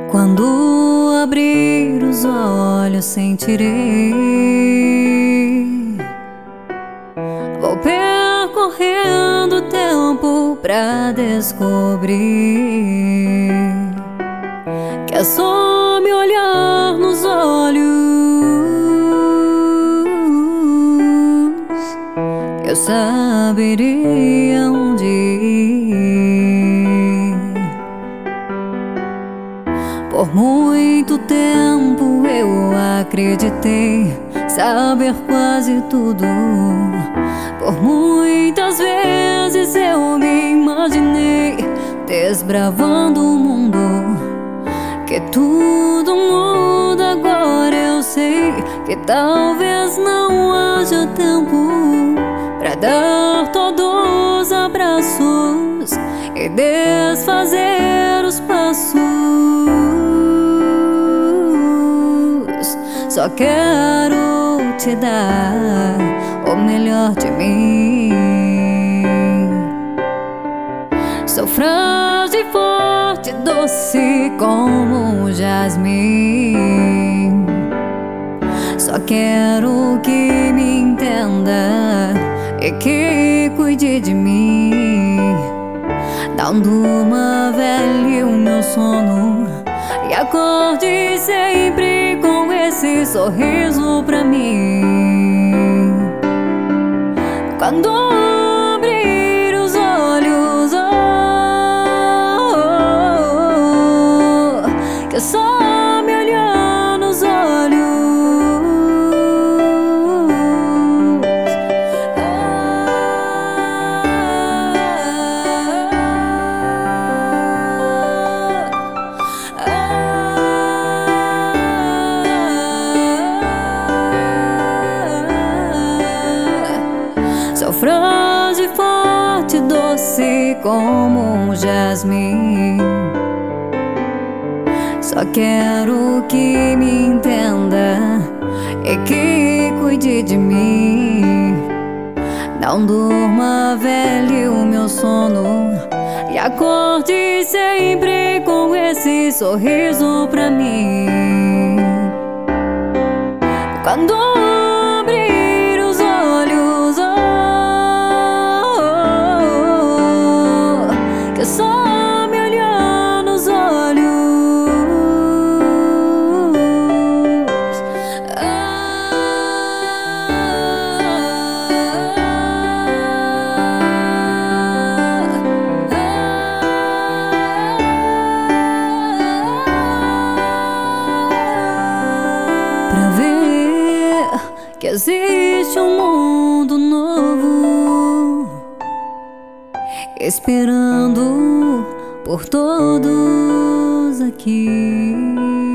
Quando abrir os olhos sentirei, vou percorrendo o tempo pra descobrir que é só me olhar nos olhos eu saberia onde ir. Por muito tempo eu acreditei saber quase tudo. Por muitas vezes eu me imaginei desbravando o mundo, que tudo muda. Agora eu sei que talvez não haja tempo pra dar todos os abraços e desfazer os passos. Só quero te dar o melhor de mim. Sou frágil, forte, doce como um jasmim. Só quero que me entenda e que cuide de mim. Não durma, velho, o meu sono, e acorde sempre com esse sorriso pra mim. Quando abrir os olhos, que é só me olhar nos olhos. Sou frágil, forte, doce como um jasmim. Só quero que me entenda e que cuide de mim. Não durma, velho, o meu sono, e acorde sempre com esse sorriso pra mim. Quando abrir os olhos, que é só me olhar nos olhos. Pra ver que existe um mundo novo esperando por todos aqui.